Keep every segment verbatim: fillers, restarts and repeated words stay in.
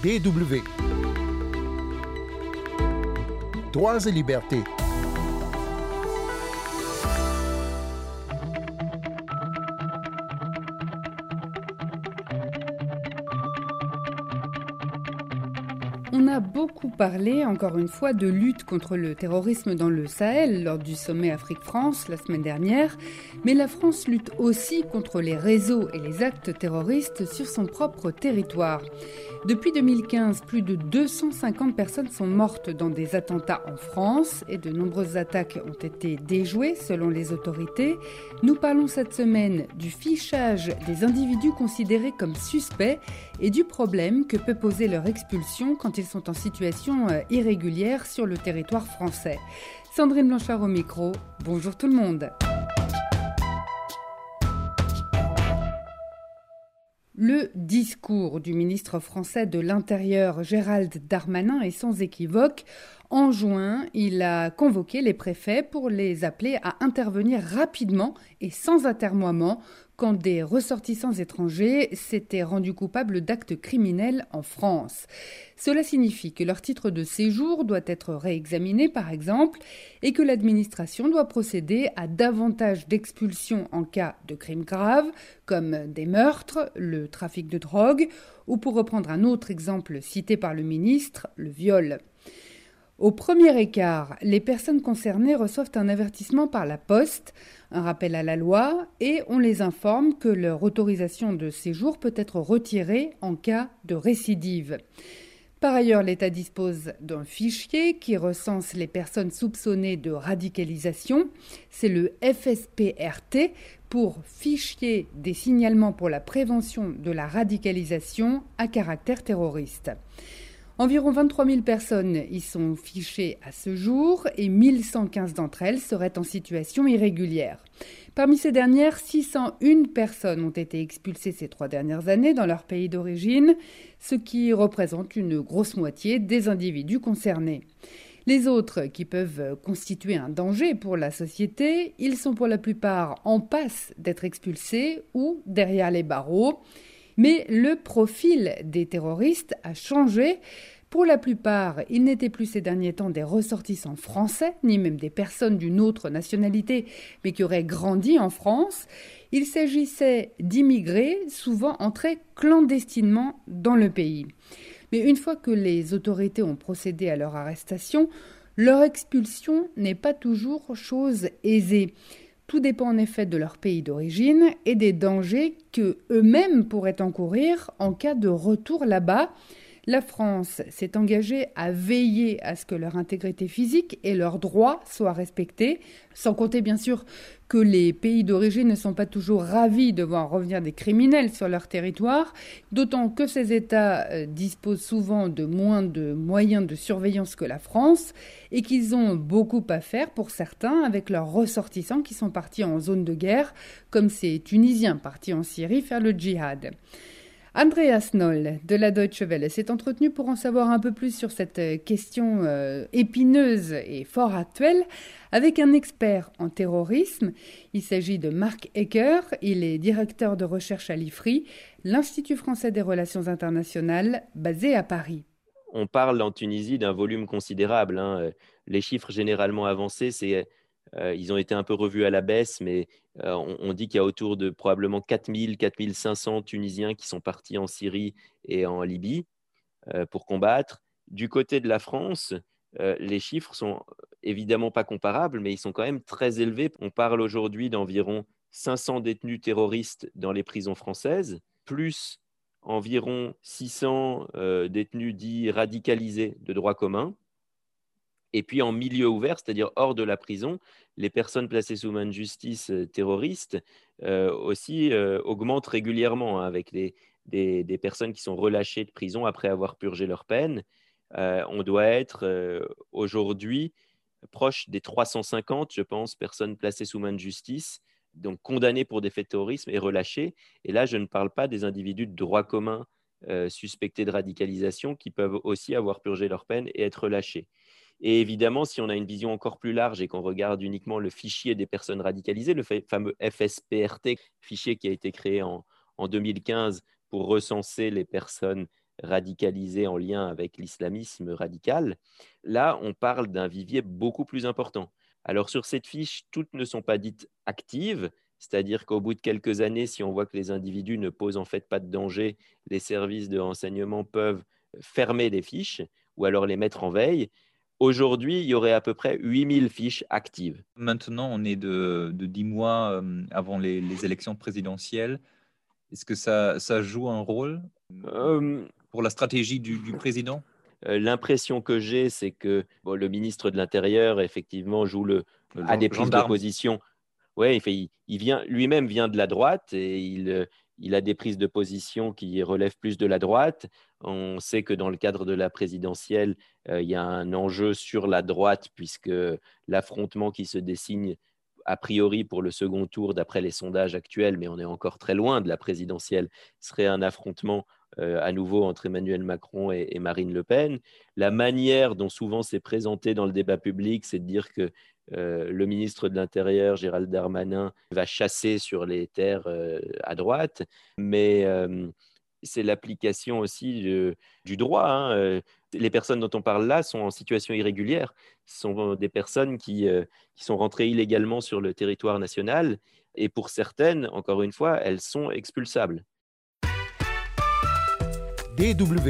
D W. Droits et libertés. On a beaucoup parlé, encore une fois, de lutte contre le terrorisme dans le Sahel lors du sommet Afrique-France la semaine dernière, mais la France lutte aussi contre les réseaux et les actes terroristes sur son propre territoire. Depuis deux mille quinze, plus de deux cent cinquante personnes sont mortes dans des attentats en France et de nombreuses attaques ont été déjouées selon les autorités. Nous parlons cette semaine du fichage des individus considérés comme suspects et du problème que peut poser leur expulsion quand ils sont en situation irrégulière sur le territoire français. Sandrine Blanchard au micro, bonjour tout le monde. Le discours du ministre français de l'Intérieur Gérald Darmanin est sans équivoque. En juin, il a convoqué les préfets pour les appeler à intervenir rapidement et sans atermoiement quand des ressortissants étrangers s'étaient rendus coupables d'actes criminels en France. Cela signifie que leur titre de séjour doit être réexaminé, par exemple, et que l'administration doit procéder à davantage d'expulsions en cas de crimes graves, comme des meurtres, le trafic de drogue, ou pour reprendre un autre exemple cité par le ministre, le viol. Au premier écart, les personnes concernées reçoivent un avertissement par la poste, un rappel à la loi, et on les informe que leur autorisation de séjour peut être retirée en cas de récidive. Par ailleurs, l'État dispose d'un fichier qui recense les personnes soupçonnées de radicalisation. C'est le F S P R T pour Fichier des signalements pour la prévention de la radicalisation à caractère terroriste. Environ vingt-trois mille personnes y sont fichées à ce jour et mille cent quinze d'entre elles seraient en situation irrégulière. Parmi ces dernières, six cent un personnes ont été expulsées ces trois dernières années dans leur pays d'origine, ce qui représente une grosse moitié des individus concernés. Les autres, qui peuvent constituer un danger pour la société, ils sont pour la plupart en passe d'être expulsés ou derrière les barreaux. Mais le profil des terroristes a changé. Pour la plupart, ils n'étaient plus ces derniers temps des ressortissants français, ni même des personnes d'une autre nationalité, mais qui auraient grandi en France. Il s'agissait d'immigrés, souvent entrés clandestinement dans le pays. Mais une fois que les autorités ont procédé à leur arrestation, leur expulsion n'est pas toujours chose aisée. Tout dépend en effet de leur pays d'origine et des dangers qu'eux-mêmes pourraient encourir en cas de retour là-bas. La France s'est engagée à veiller à ce que leur intégrité physique et leurs droits soient respectés, sans compter bien sûr que les pays d'origine ne sont pas toujours ravis de voir revenir des criminels sur leur territoire, d'autant que ces États disposent souvent de moins de moyens de surveillance que la France et qu'ils ont beaucoup à faire pour certains avec leurs ressortissants qui sont partis en zone de guerre, comme ces Tunisiens partis en Syrie faire le djihad. Andreas Noll de la Deutsche Welle s'est entretenu pour en savoir un peu plus sur cette question euh, épineuse et fort actuelle avec un expert en terrorisme. Il s'agit de Marc Ecker, il est directeur de recherche à l'I F R I, l'Institut français des relations internationales basé à Paris. On parle en Tunisie d'un volume considérable, hein. Les chiffres généralement avancés, c'est, euh, ils ont été un peu revus à la baisse, mais euh, on, on dit qu'il y a autour de probablement quatre mille, quatre mille cinq cents Tunisiens qui sont partis en Syrie et en Libye euh, pour combattre. Du côté de la France, euh, les chiffres sont évidemment pas comparables, mais ils sont quand même très élevés. On parle aujourd'hui d'environ cinq cents détenus terroristes dans les prisons françaises, plus environ six cents euh, détenus dits radicalisés de droit commun. Et puis en milieu ouvert, c'est-à-dire hors de la prison, les personnes placées sous main de justice euh, terroriste euh, aussi euh, augmentent régulièrement, hein, avec les, des, des personnes qui sont relâchées de prison après avoir purgé leur peine. Euh, on doit être euh, aujourd'hui proche des trois cent cinquante, je pense, personnes placées sous main de justice, donc condamnées pour des faits de terrorisme et relâchées. Et là, je ne parle pas des individus de droit commun euh, suspectés de radicalisation qui peuvent aussi avoir purgé leur peine et être relâchés. Et évidemment, si on a une vision encore plus large et qu'on regarde uniquement le fichier des personnes radicalisées, le fameux F S P R T, fichier qui a été créé en, en deux mille quinze pour recenser les personnes radicalisés en lien avec l'islamisme radical. Là, on parle d'un vivier beaucoup plus important. Alors sur cette fiche, toutes ne sont pas dites actives, c'est-à-dire qu'au bout de quelques années, si on voit que les individus ne posent en fait pas de danger, les services de renseignement peuvent fermer les fiches ou alors les mettre en veille. Aujourd'hui, il y aurait à peu près huit mille fiches actives. Maintenant, on est de, de dix mois euh, avant les, les élections présidentielles. Est-ce que ça, ça joue un rôle Euh, pour la stratégie du, du président? euh, L'impression que j'ai, c'est que bon, le ministre de l'Intérieur, effectivement, joue le, Le a des gen- prises de gendarme. position. Ouais, il fait, il, il vient, lui-même vient de la droite et il, euh, il a des prises de position qui relèvent plus de la droite. On sait que dans le cadre de la présidentielle, euh, il y a un enjeu sur la droite puisque l'affrontement qui se dessine a priori pour le second tour, d'après les sondages actuels, mais on est encore très loin de la présidentielle, serait un affrontement euh, à nouveau entre Emmanuel Macron et, et Marine Le Pen. La manière dont souvent c'est présenté dans le débat public, c'est de dire que euh, le ministre de l'Intérieur, Gérald Darmanin, va chasser sur les terres euh, à droite, mais euh, c'est l'application aussi de- du droit, hein. Euh, Les personnes dont on parle là sont en situation irrégulière. Ce sont des personnes qui, euh, qui sont rentrées illégalement sur le territoire national et pour certaines, encore une fois, elles sont expulsables. D W.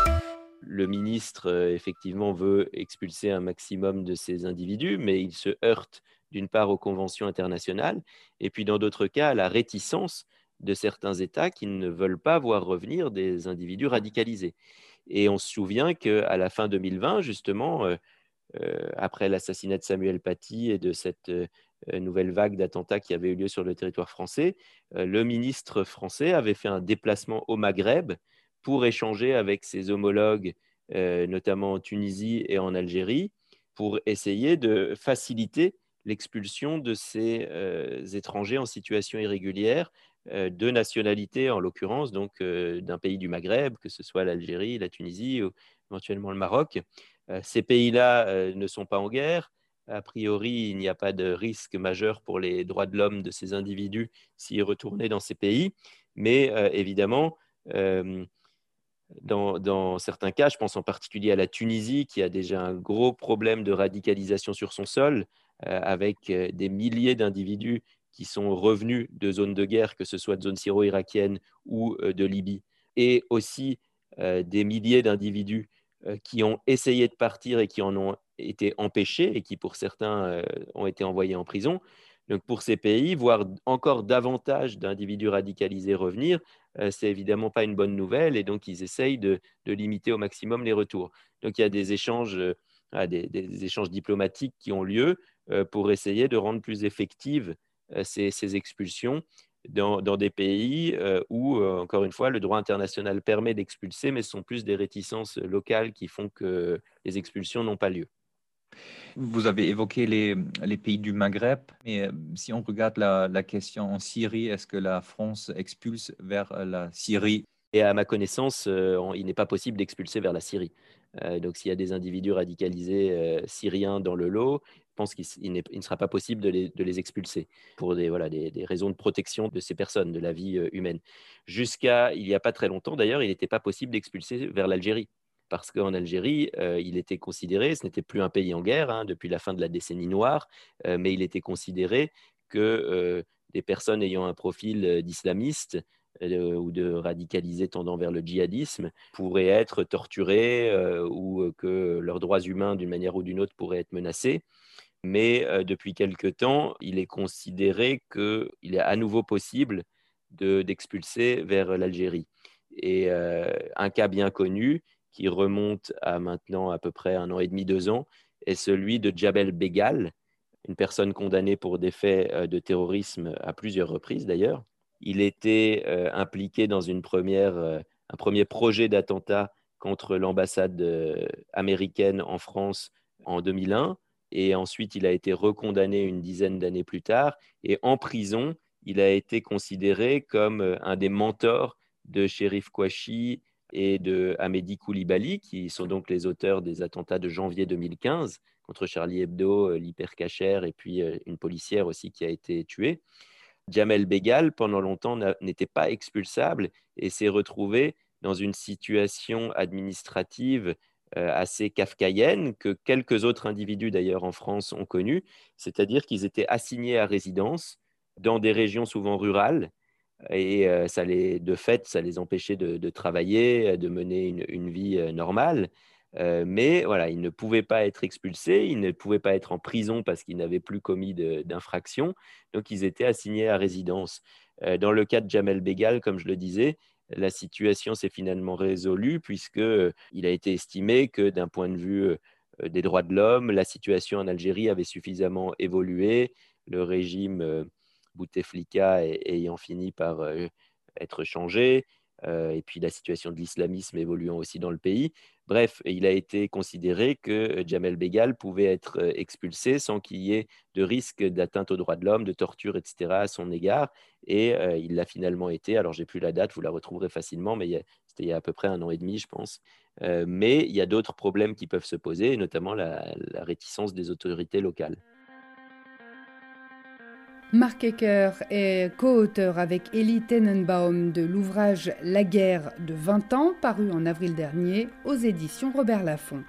Le ministre, euh, effectivement, veut expulser un maximum de ces individus, mais il se heurte d'une part aux conventions internationales et puis dans d'autres cas à la réticence de certains États qui ne veulent pas voir revenir des individus radicalisés. Et on se souvient qu'à la fin deux mille vingt, justement, euh, euh, après l'assassinat de Samuel Paty et de cette euh, nouvelle vague d'attentats qui avait eu lieu sur le territoire français, euh, le ministre français avait fait un déplacement au Maghreb pour échanger avec ses homologues, euh, notamment en Tunisie et en Algérie, pour essayer de faciliter l'expulsion de ces euh, étrangers en situation irrégulière, euh, de nationalité en l'occurrence, donc euh, d'un pays du Maghreb, que ce soit l'Algérie, la Tunisie ou éventuellement le Maroc. Euh, ces pays-là euh, ne sont pas en guerre. A priori, il n'y a pas de risque majeur pour les droits de l'homme de ces individus s'ils retournaient dans ces pays. Mais euh, évidemment, euh, dans, dans, certains cas, je pense en particulier à la Tunisie, qui a déjà un gros problème de radicalisation sur son sol, euh, avec euh, des milliers d'individus qui sont revenus de zones de guerre, que ce soit de zones syro-irakiennes ou euh, de Libye, et aussi euh, des milliers d'individus euh, qui ont essayé de partir et qui en ont été empêchés et qui, pour certains, euh, ont été envoyés en prison. Donc, pour ces pays, voir encore davantage d'individus radicalisés revenir, euh, c'est évidemment pas une bonne nouvelle et donc ils essayent de, de limiter au maximum les retours. Donc, il y a des échanges, euh, des, des échanges diplomatiques qui ont lieu euh, pour essayer de rendre plus effectives euh, ces, ces expulsions dans, dans des pays euh, où, euh, encore une fois, le droit international permet d'expulser, mais ce sont plus des réticences locales qui font que les expulsions n'ont pas lieu. Vous avez évoqué les, les pays du Maghreb, mais euh, si on regarde la, la question en Syrie, est-ce que la France expulse vers euh, la Syrie? Et à ma connaissance, euh, on- il n'est pas possible d'expulser vers la Syrie. Euh, donc, s'il y a des individus radicalisés euh, syriens dans le lot, je pense qu'il s- il n'est- il ne sera pas possible de les, de les expulser pour des, voilà, des, des raisons de protection de ces personnes, de la vie euh, humaine. Jusqu'à il n'y a pas très longtemps, d'ailleurs, il n'était pas possible d'expulser vers l'Algérie. Parce qu'en Algérie, euh, il était considéré, ce n'était plus un pays en guerre hein, depuis la fin de la décennie noire, euh, mais il était considéré que euh, des personnes ayant un profil euh, d'islamiste euh, ou de radicalisés tendant vers le djihadisme pourraient être torturés euh, ou que leurs droits humains, d'une manière ou d'une autre, pourraient être menacés. Mais euh, depuis quelque temps, il est considéré qu'il est à nouveau possible de, d'expulser vers l'Algérie. Et euh, un cas bien connu, qui remonte à maintenant à peu près un an et demi, deux ans, est celui de Djabel Begal, une personne condamnée pour des faits euh, de terrorisme à plusieurs reprises d'ailleurs. Il était euh, impliqué dans une première, euh, un premier projet d'attentat contre l'ambassade euh, américaine en France en deux mille un. Et ensuite, il a été recondamné une dizaine d'années plus tard. Et en prison, il a été considéré comme euh, un des mentors de Chérif Kouachi et de Amédi Koulibaly, qui sont donc les auteurs des attentats de janvier deux mille quinze contre Charlie Hebdo, euh, l'hypercacher et puis euh, une policière aussi qui a été tuée. Djamel Begal, pendant longtemps, n'était pas expulsable et s'est retrouvé dans une situation administrative euh, assez kafkaïenne que quelques autres individus d'ailleurs en France ont connue, c'est-à-dire qu'ils étaient assignés à résidence dans des régions souvent rurales et euh, ça les, de fait, ça les empêchait de, de travailler, de mener une, une vie euh, normale. Euh, mais voilà, ils ne pouvaient pas être expulsés, ils ne pouvaient pas être en prison parce qu'ils n'avaient plus commis de, d'infraction, donc ils étaient assignés à résidence. Euh, dans le cas de Jamel Begal, comme je le disais, la situation s'est finalement résolue puisqu'il a été estimé que d'un point de vue euh, des droits de l'homme, la situation en Algérie avait suffisamment évolué, le régime euh, Bouteflika ayant fini par euh, être changé, euh, et puis la situation de l'islamisme évoluant aussi dans le pays. Bref, il a été considéré que Jamel Begal pouvait être expulsé sans qu'il y ait de risque d'atteinte aux droits de l'homme, de torture, et cetera à son égard. Et euh, il l'a finalement été. Alors, j'ai plus la date, vous la retrouverez facilement, mais il y a, c'était il y a à peu près un an et demi, je pense. Euh, mais il y a d'autres problèmes qui peuvent se poser, notamment la, la réticence des autorités locales. Marc Ecker est co-auteur avec Elie Tenenbaum de l'ouvrage La guerre de vingt ans, paru en avril dernier aux éditions Robert Laffont.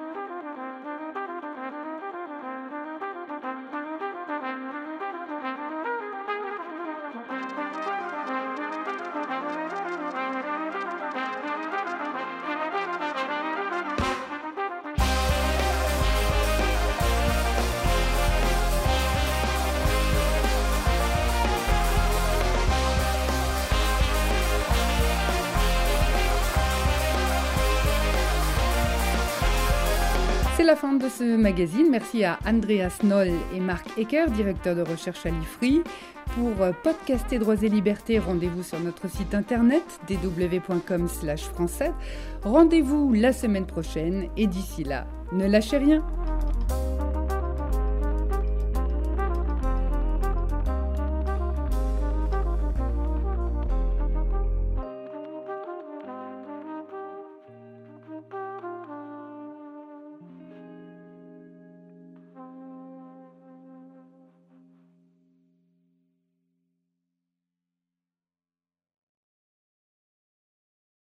C'est la fin de ce magazine. Merci à Andreas Noll et Marc Ecker, directeur de recherche à l'I F R I. Pour podcaster Droits et Libertés, rendez-vous sur notre site internet d w point com slash français. Rendez-vous la semaine prochaine et d'ici là, ne lâchez rien.